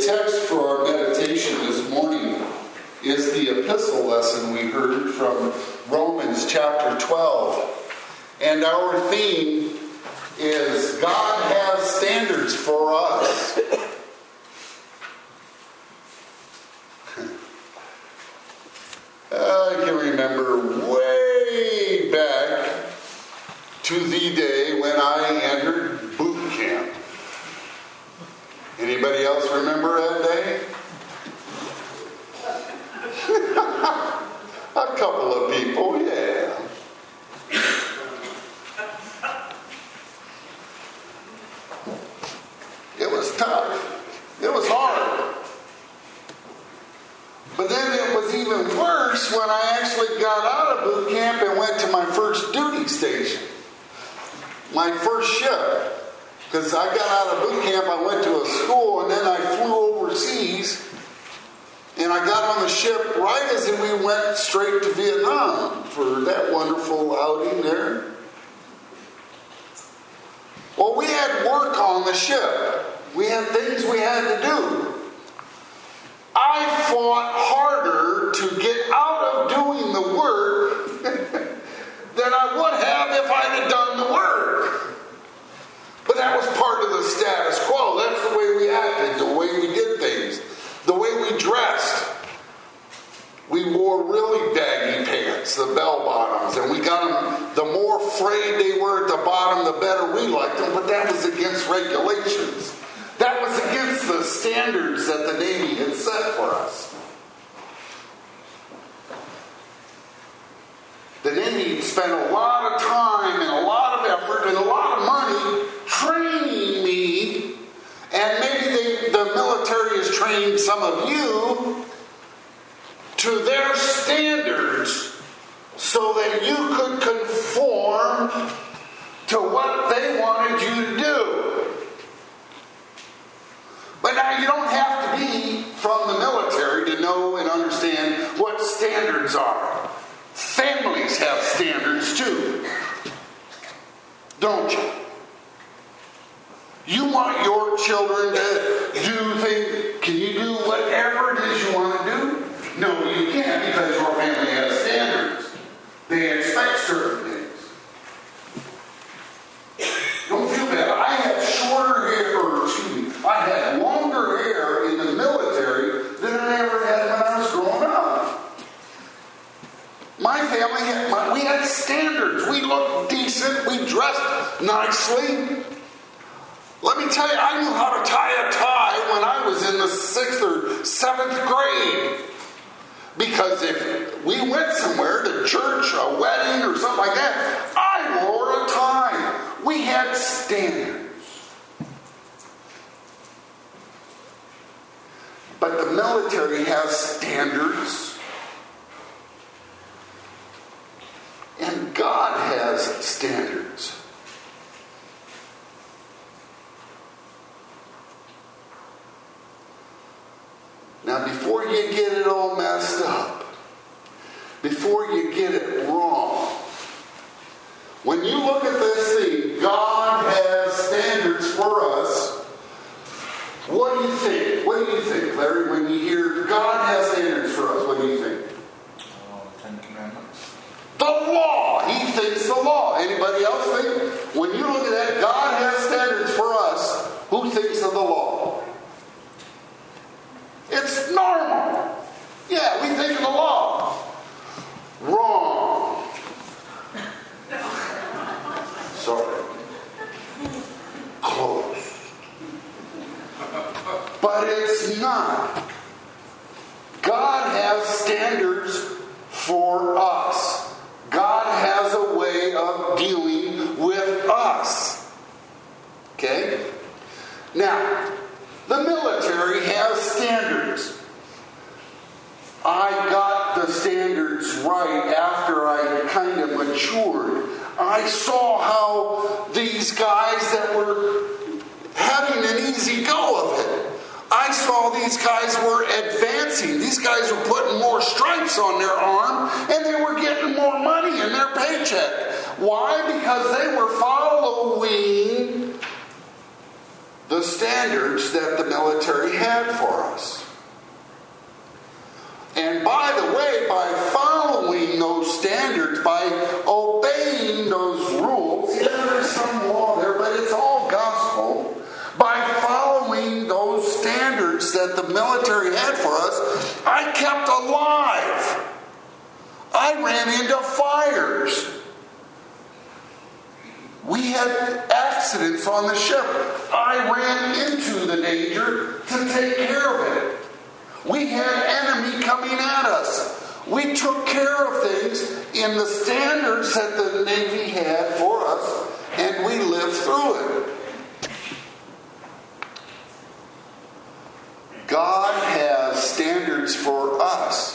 text for our meditation this morning is the epistle lesson we heard from Romans chapter 12. And our theme is God has standards for us. I can remember way back to the day when I entered boot camp. Anybody else remember that day? A couple of people, yeah. It was tough. It was hard. But then it was even worse when I actually got out of boot camp and went to my first duty station. My first shift. Because I got out of boot camp, I went to a school, and then I flew overseas. And I got on the ship right as we went straight to Vietnam for that wonderful outing there. Well, we had work on the ship. We had things we had to do. I fought harder to get out of doing the work than I would have if I'd have done the work. But that was part of the status quo. That's the way we acted, the way we did things, the way we dressed. We wore really baggy pants, the bell bottoms, and we got them, the more frayed they were at the bottom, the better we liked them, but that was against regulations. That was against the standards that the Navy had set for us. The Navy spent a lot of time and a lot of effort and a lot of money training me, and maybe the military has trained some of you to their standards so that you could conform to what they wanted you to do. But now you don't have to be from the military to know and understand what standards are. Families have standards too, don't you? You want your children to do things. Can you do whatever it is you want to do? No, you can't, because your family has standards. They expect certain things. Don't feel bad. I had shorter hair, I had longer hair in the military than I ever had when I was growing up. My family we had standards. We looked decent. We dressed nicely. Let me tell you, I knew how to tie a tie when I was in the 6th or 7th grade. Because if we went somewhere, to church, a wedding, or something like that, I wore a tie. We had standards. But the military has standards. And God has standards. Now, before you get it all messed up, before you get it wrong, when you look at this thing, God has standards for us. What do you think? What do you think, Larry, when you hear God has standards for us? What do you think? Ten Commandments. The law. He thinks the law. Anybody else think? When you look at that, God has standards for us. Who thinks of the law? It's normal. Yeah, we think of the law. Wrong. Sorry. Close. But it's not. God has standards for us. God has a way of dealing with us. Okay? Now, the military has standards. I got the standards right after I kind of matured. I saw how these guys that were having an easy go of it, I saw these guys were advancing. These guys were putting more stripes on their arm, and they were getting more money in their paycheck. Why? Because they were following the the standards that the military had for us. And by the way, by following those standards, by obeying those rules, there's some law there, but it's all gospel. By following those standards that the military had for us, I kept alive. I ran into fires. We had accidents on the ship. I ran into the danger to take care of it. We had enemy coming at us. We took care of things in the standards that the Navy had for us, and we lived through it. God has standards for us.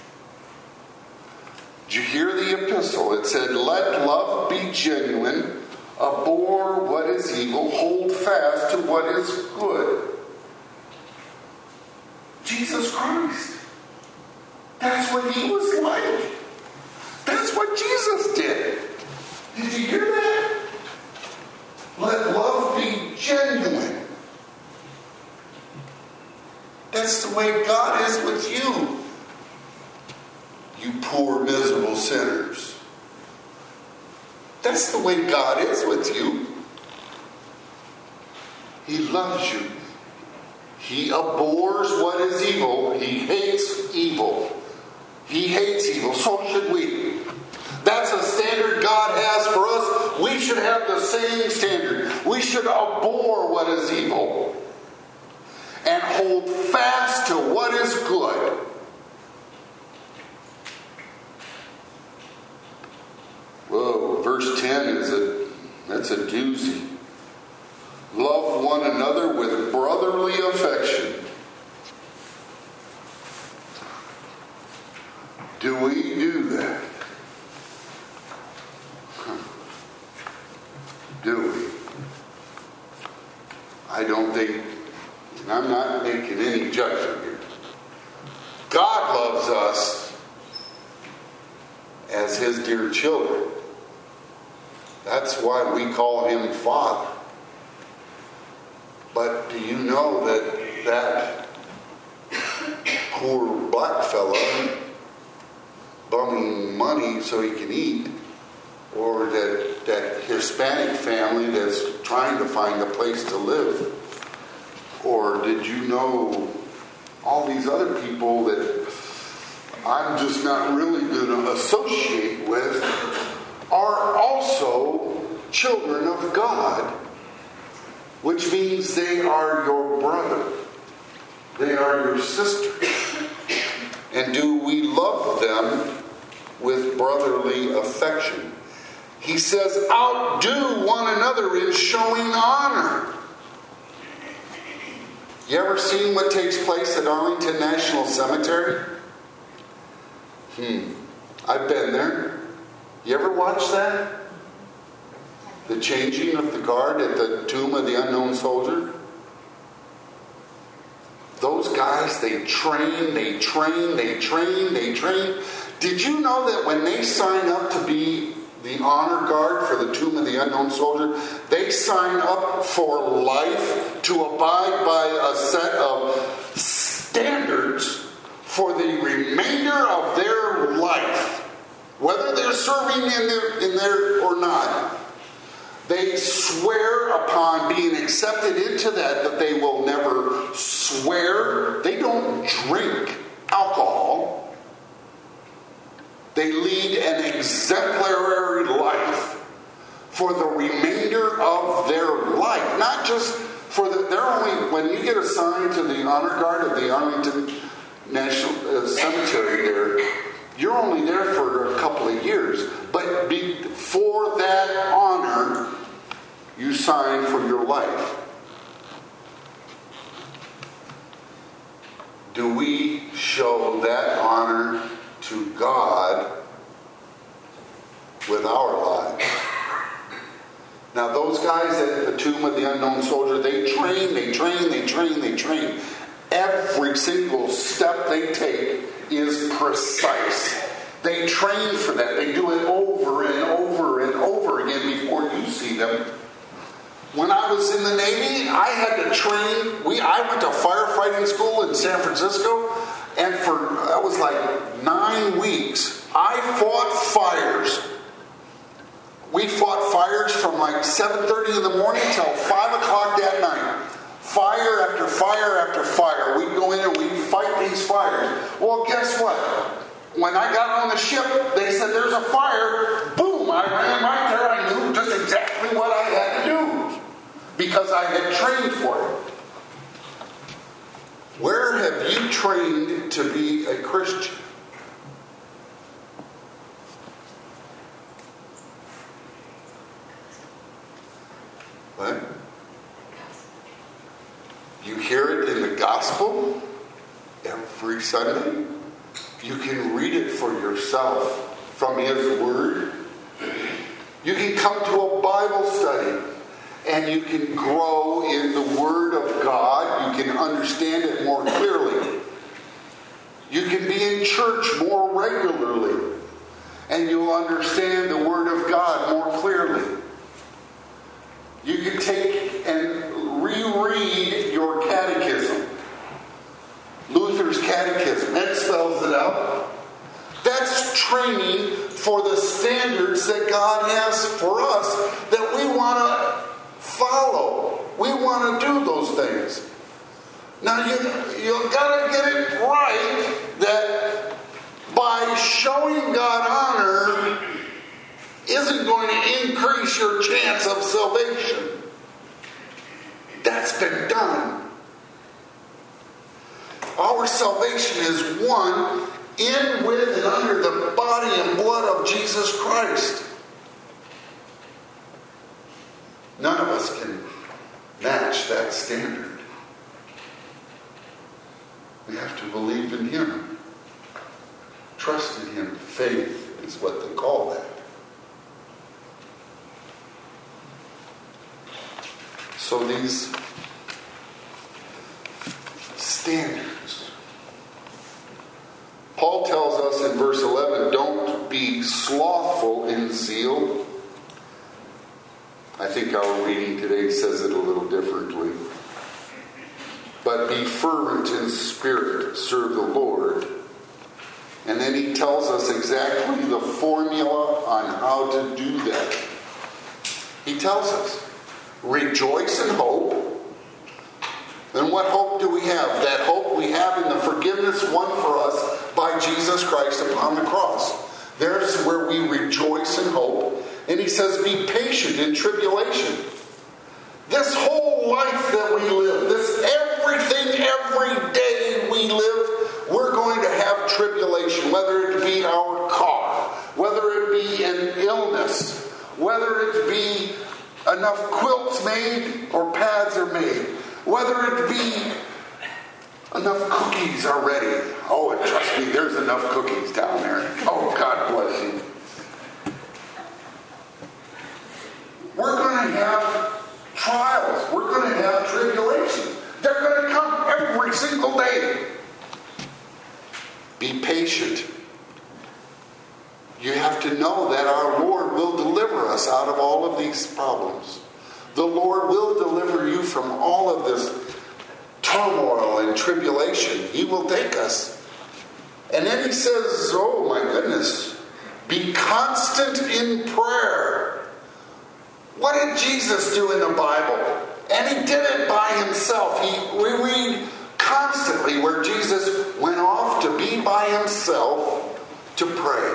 Did you hear the epistle? It said, let love be genuine, abhor what is evil, hold fast to what is good. Jesus Christ. That's what he was like. That's what Jesus did. Did you hear that? Let love be genuine. That's the way God is with you. You poor, miserable sinners. That's the way God is with you. He loves you. He abhors what is evil. He hates evil. He hates evil. So should we. That's a standard God has for us. We should have the same standard. We should abhor what is evil and hold fast to what is good. Whoa, verse 10 that's a doozy. Love one another with brotherly affection. Do we do that? Do we? I don't think, and I'm not making any judgment here. God loves us as his dear children. That's why we call him Father. But do you know that poor black fella bumming money so he can eat, or that Hispanic family that's trying to find a place to live, or did you know all these other people that I'm just not really going to associate with are also children of God? Which means they are your brother. They are your sister. And do we love them with brotherly affection? He says, outdo one another in showing honor. You ever seen what takes place at Arlington National Cemetery? I've been there. You ever watch that? The changing of the guard at the tomb of the unknown soldier. Those guys, they train. Did you know that when they sign up to be the honor guard for the tomb of the unknown soldier, they sign up for life to abide by a set of standards for the remainder of their life, whether they're serving in there or not? They swear upon being accepted into that they will never swear. They don't drink alcohol. They lead an exemplary life for the remainder of their life. Not just for they're only, when you get assigned to the honor guard of the Arlington National Cemetery there, you're only there for a couple of years. But for that honor, you sign for your life. Do we show that honor to God with our lives? Now, those guys at the tomb of the unknown soldier, they train. Every single step they take is precise. They train for that. They do it over and over and over again before you see them. When I was in the Navy, I had to train. I went to firefighting school in San Francisco, and that was like 9 weeks. I fought fires. We fought fires from like 7:30 in the morning till 5 o'clock that night. Fire after fire after fire. We'd go in and we'd fight these fires. Well, guess what? When I got on the ship, they said there's a fire. Boom! I ran right there. I knew just exactly what I had to do because I had trained for it. Where have you trained to be a Christian? What? You hear it in the gospel every Sunday. You can read it for yourself from His Word. You can come to a Bible study and you can grow in the Word of God. You can understand it more clearly. You can be in church more regularly and you'll understand the Word of God more clearly. You can take and reread your catechism. Luther's catechism. That spells it out. That's training for the standards that God has for us that we want to follow. We want to do those things. Now you got to get it right that by showing God honor isn't going to increase your chance of salvation. That's been done. Our salvation is won in, with, and under the body and blood of Jesus Christ. None of us can match that standard. We have to believe in Him. Trust in Him. Faith is what they call that. So these standards. Paul tells us in verse 11, don't be slothful in zeal. I think our reading today says it a little differently. But be fervent in spirit, serve the Lord. And then he tells us exactly the formula on how to do that. He tells us, rejoice in hope. And what hope do we have? That hope we have in the forgiveness won for us by Jesus Christ upon the cross. There's where we rejoice in hope. And he says, be patient in tribulation. This whole life that we live, this everything, every day we live, we're going to have tribulation. Whether it be our car, whether it be an illness, whether it be enough quilts made or pads are made, whether it be enough cookies are ready. Oh, and trust me, there's enough cookies down there. Oh, God bless you. We're going to have trials. We're going to have tribulations. They're going to come every single day. Be patient. You have to know that our Lord will deliver us out of all of these problems. The Lord will deliver you from all of this turmoil and tribulation. He will take us. And then he says, oh my goodness, be constant in prayer. What did Jesus do in the Bible? And he did it by himself. We read constantly where Jesus went off to be by himself to pray.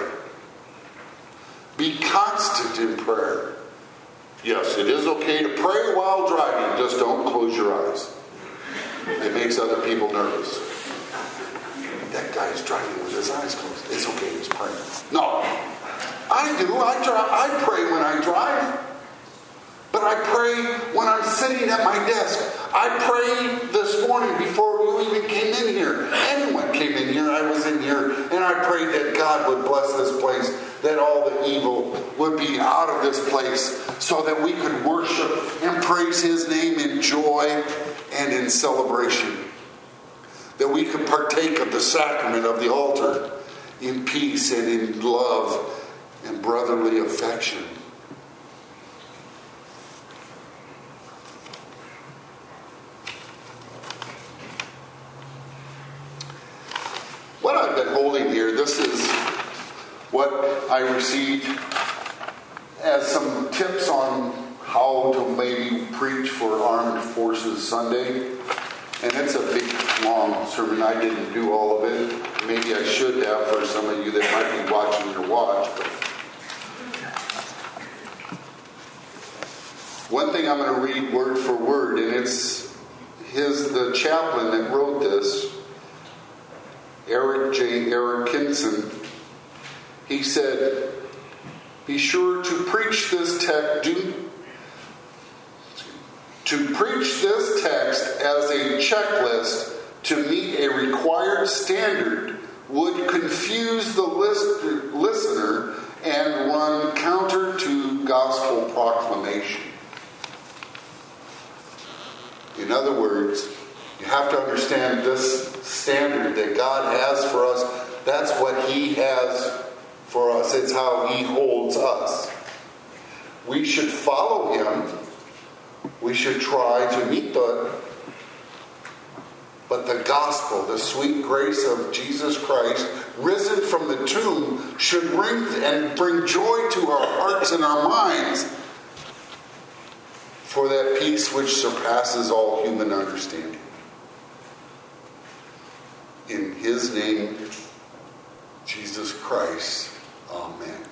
Be constant in prayer. Yes, it is okay to pray while driving. Just don't close your eyes. It makes other people nervous. That guy's driving with his eyes closed. It's okay, he's praying. No, I do. I pray when I drive. But I pray when I'm sitting at my desk. I prayed this morning before you even came in here. Anyone came in here, I was in here, and I prayed that God would bless this place, that all the evil would be out of this place, so that we could worship and praise His name in joy and in celebration. That we could partake of the sacrament of the altar in peace and in love and brotherly affection. holding here, this is what I received as some tips on how to maybe preach for Armed Forces Sunday. And it's a big, long sermon. I didn't do all of it. Maybe I should have for some of you that might be watching your watch. But one thing I'm going to read word for word, and it's the chaplain that wrote this, Eric Kinson. He said, "Be sure to preach this text. To preach this text as a checklist to meet a required standard would confuse the listener and run counter to gospel proclamation." In other words, you have to understand this standard that God has for us. That's what He has for us. It's how He holds us. We should follow Him. We should try to meet but the gospel, the sweet grace of Jesus Christ, risen from the tomb, should bring joy to our hearts and our minds for that peace which surpasses all human understanding. In His name, Jesus Christ. Amen.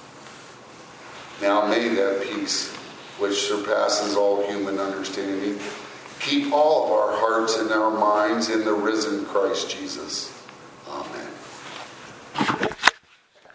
Now may that peace which surpasses all human understanding keep all of our hearts and our minds in the risen Christ Jesus.